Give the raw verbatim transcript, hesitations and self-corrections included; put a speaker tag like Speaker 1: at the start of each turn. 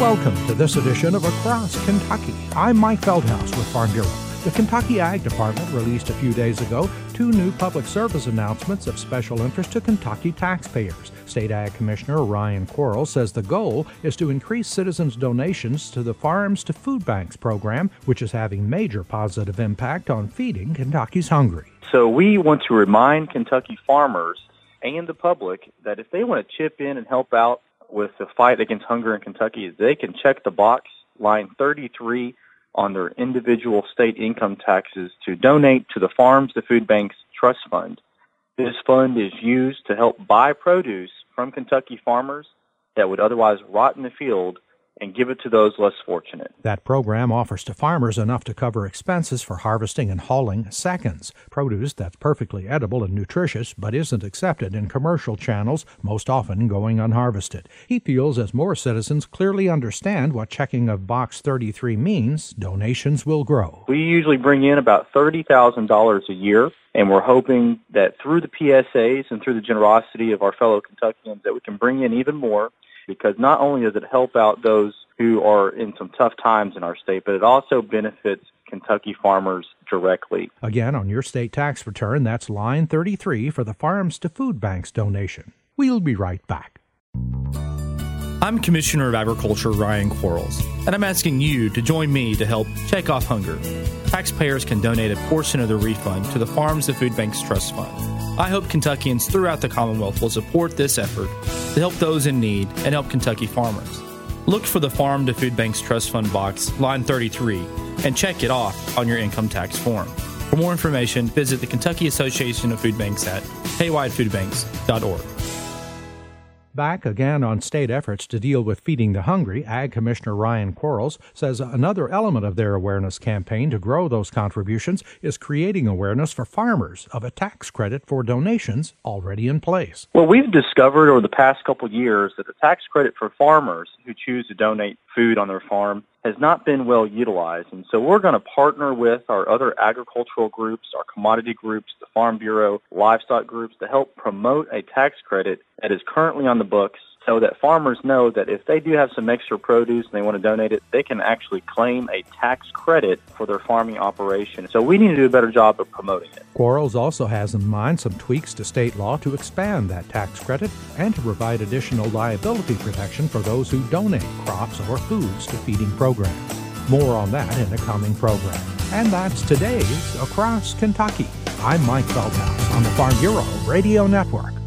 Speaker 1: Welcome to this edition of Across Kentucky. I'm Mike Feldhaus with Farm Bureau. The Kentucky Ag Department released a few days ago two new public service announcements of special interest to Kentucky taxpayers. State Ag Commissioner Ryan Quarles says the goal is to increase citizens' donations to the Farms to Food Banks program, which is having major positive impact on feeding Kentucky's hungry.
Speaker 2: So we want to remind Kentucky farmers and the public that if they want to chip in and help out with the fight against hunger in Kentucky, they can check the box, line thirty-three, on their individual state income taxes to donate to the Farms to Food Banks Trust Fund. This fund is used to help buy produce from Kentucky farmers that would otherwise rot in the field and give it to those less fortunate.
Speaker 1: That program offers to farmers enough to cover expenses for harvesting and hauling seconds, produce that's perfectly edible and nutritious but isn't accepted in commercial channels, most often going unharvested. He feels as more citizens clearly understand what checking of Box thirty-three means, donations will grow.
Speaker 2: We usually bring in about thirty thousand dollars a year, and we're hoping that through the P S As and through the generosity of our fellow Kentuckians that we can bring in even more, because not only does it help out those who are in some tough times in our state, but it also benefits Kentucky farmers directly.
Speaker 1: Again, on your state tax return, that's line thirty-three for the Farms to Food Banks donation. We'll be right back.
Speaker 3: I'm Commissioner of Agriculture Ryan Quarles, and I'm asking you to join me to help check off hunger. Taxpayers can donate a portion of the refund to the Farms to Food Banks Trust Fund. I hope Kentuckians throughout the Commonwealth will support this effort to help those in need and help Kentucky farmers. Look for the Farm to Food Banks Trust Fund box, line thirty-three, and check it off on your income tax form. For more information, visit the Kentucky Association of Food Banks at haywide food banks dot org.
Speaker 1: Back again on state efforts to deal with feeding the hungry, Ag Commissioner Ryan Quarles says another element of their awareness campaign to grow those contributions is creating awareness for farmers of a tax credit for donations already in place.
Speaker 2: Well, we've discovered over the past couple of years that the tax credit for farmers who choose to donate food on their farm has not been well utilized. And so we're going to partner with our other agricultural groups, our commodity groups, the Farm Bureau, livestock groups to help promote a tax credit that is currently on the books so that farmers know that if they do have some extra produce and they want to donate it, they can actually claim a tax credit for their farming operation. So we need to do a better job of promoting it.
Speaker 1: Quarles also has in mind some tweaks to state law to expand that tax credit and to provide additional liability protection for those who donate crops or foods to feeding programs. More on that in a coming program. And that's today's Across Kentucky. I'm Mike Feldhaus on the Farm Bureau Radio Network.